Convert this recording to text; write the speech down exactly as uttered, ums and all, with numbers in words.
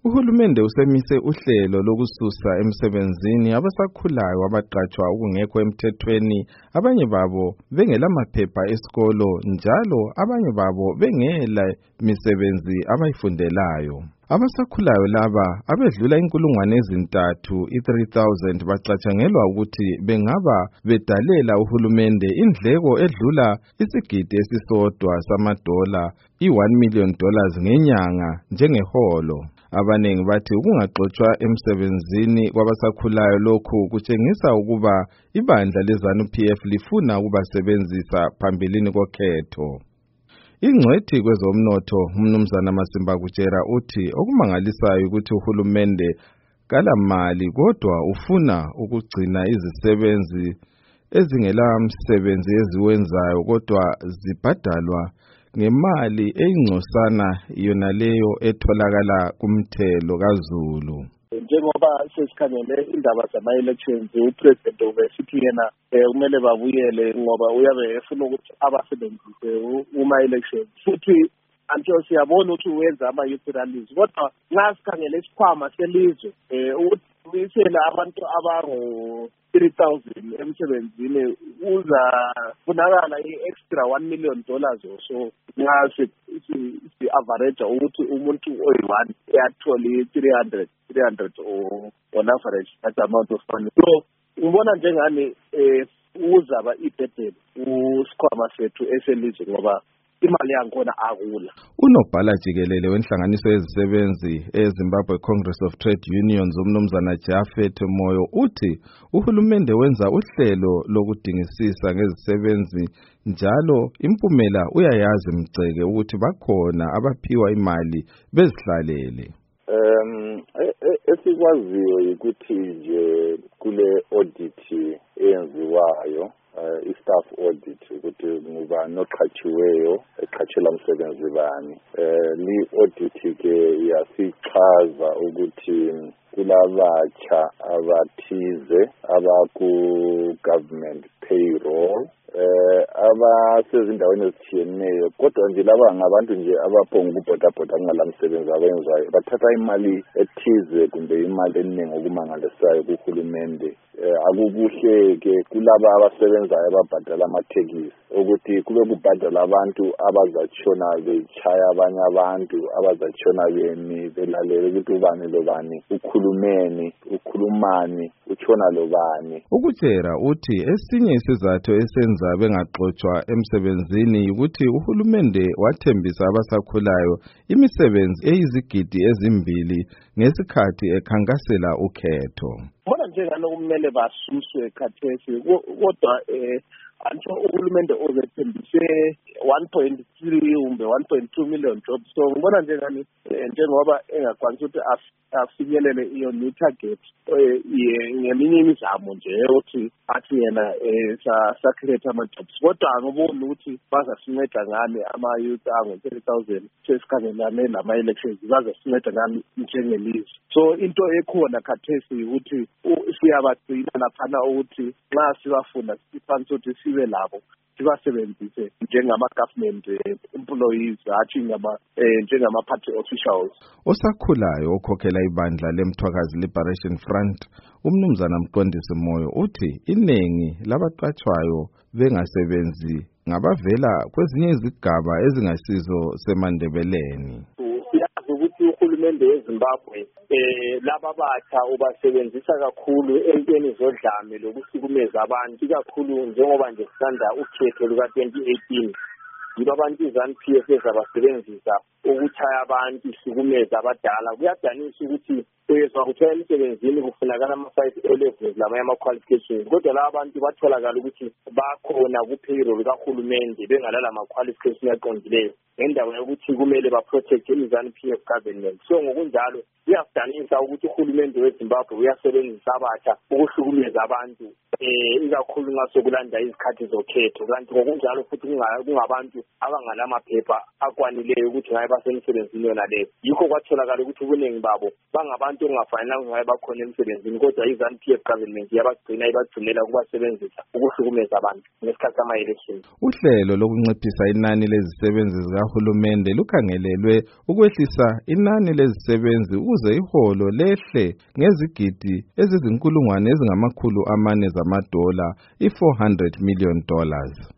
Uhulumende usemise uhlelo lokususa emsebenzini abasakhulayo abaqatshwa okungekho emthethweni, abanye babo bengelamaphepha esikolo njalo abanye babo bengela misebenzi abayifundelayo. Abasakhulayo laba abedlula inkulungwane ezintathu i-three thousand bacatshangelwa ukuthi bengaba bedalela uhulumende indleko edlula isigidi esisodwa samadola i-one million dollars ngenyanga njengeholo. Abanengi bathi ukungaxotshwa emsebenzini kwabasakhulayo lokhu kutshengisa ukuba ibandla leZANU-P F lifuna ukubasebenzisa phambilini kokhetho. Ingcwethi kwezomnotho uMnumzana Masimba Kutshera uthi okumangalisayo ukuthi uhulumende kalamali kodwa ufuna ukugcina izisebenzi ezingela msebenzi eziwenzayo kodwa zibhadalwa ngemali eyingcosana yona leyo etholakala kumthelo kaZulu. Njengoba sesikhangele indaba zama-elections, upresident ubesithi yena kumele babuyele ngoba uyabe efuna ukuthi abasebenzise uma-elections. Futhi anto siyabona ukuthi uwenza ama-youth rallies, kodwa nxa sikhangele isikhwama selizwe ukuthi uyisela abantu abangu-three thousand emsebenzini uzafunakala i-extra one million dollars or so nxa si-average ukuthi umuntu oyi-one uyathole three hundred three hundred or on average that amount of money. So ngibona njengani uzaba ibhedeli usikhwama sethu eselizwe ngoba imali yakhona akula. Unobhala jikelele wenhlanganiso yezisebenzi eZimbabwe Congress of Trade Unions uMnumzana Japhet Moyo uthi uhulumende wenza uhlelo lokudingisisa ngezisebenzi njalo impumela uyayazi mceke ukuthi bakhona abaphiwa imali bezihlalele. Um esikwaziyo ukuthi nje kule audit eyenziwayo Uh, i-staff audit ukuthi nguba noqhatshiweyo eqhatshela umsebenzi bani. Uh, li audit ke yasichaza ukuthi kulabatsha abathize abaku government payroll eh abasezindaweni ezitshiyeneyo kodwa nje laba ngabantu nje abaphonga ukubhodabhoda ngalamsebenzi abenzayo bathatha imali ethize kumbe imali eningi okumangalisayo kuhulumende. Akukuhle ke kulaba abasebenzayo ababhadala amathekisi ukuthi kube kubhadala abantu abazatshona bechaya abanye abantu abazatshona bemi belalele ukuthi ubani lobani ukhulumeni ukhulumani utshona lobani. Ukutshera uthi esinye isizathu esenza bengaxotshwa emsebenzini ukuthi uhulumende wathembisa abasakhulayo imisebenzi eyizigidi ezimbili ngesikhathi ekhankasela ukhetho. Bona njengalo kumele basuswe khathesi kodwa eh anto uhulumende ozethembise one point three umbe one point two million jobs. So ngibona njengani njengoba engakwanisa ukuthi afinyelele iyo new target ngeminye imizamo nje ukuthi athi yena sa create ama jobs kodwa angiboni ukuthi bazasinceda ngani ama youth angu thirty thousand sesikhangelane nama elections bazasinceda ngani njengelizwe. So into ekhona khathesi ukuthi siyabagcina laphana ukuthi nxa sibafuna sifanele ukuthi sibe labo sibasebenzise njengama government employees athi ngama njengama party officials. Osakhulayo okhokhela ibandla leMthwakazi Liberation Front uMnumzana Mqondisi Moyo uthi inengi labaqatshwayo bengasebenzi ngabavela kwezinye izigaba ezingasizo seMandebeleni. Uhulumende weZimbabwe eh laba batha ubasebenzisa kakhulu entweni zodlame lokusukumeza abantu kakhulu njengoba nje sisanda ukhetho luka twenty eighteen yiba abantu iZANU-P F abasebenzisa ukuchaya abantu isukumeza abadala. Kuyadanisa ukuthi uyezwa kuthela emsebenzini kufunakala ama five levels lamanye ama qualifications kodwa la abantu batholakala ukuthi bakhona ku payroll kahulumende bengalala ama qualifications aqondileyo endawo yokuthi kumele ba protect iZANU-P F government. So ngokunjalo kuyadanisa ukuthi uhulumende weZimbabwe uyasebenzisa abatha ukuhlukumeza abantu eh ikakhulu ngaso kulanda izikhathi zokhetho kanti ngokunjalo futhi kungabantu abangalama phepha akwanileyo ukuthi ngabe basemsebenzini yona leyo. Yikho kwatholakala ukuthi ubuningi babo bangabantu abantu ongafanelanga ngabe bakhona emsebenzini, kodwa i-ZANU-P F government yabagcina ibagcinela ukubasebenzisa ukuhlukumeza abantu ngesikhathi sama-election. Uhlelo lokunciphisa inani lezisebenzi zikahulumende lukhangelelwe ukwehlisa inani lezisebenzi ukuze iholo lehle ngezigidi ezizinkulungwane ezingamakhulu amane zamadola, i-four hundred million dollars.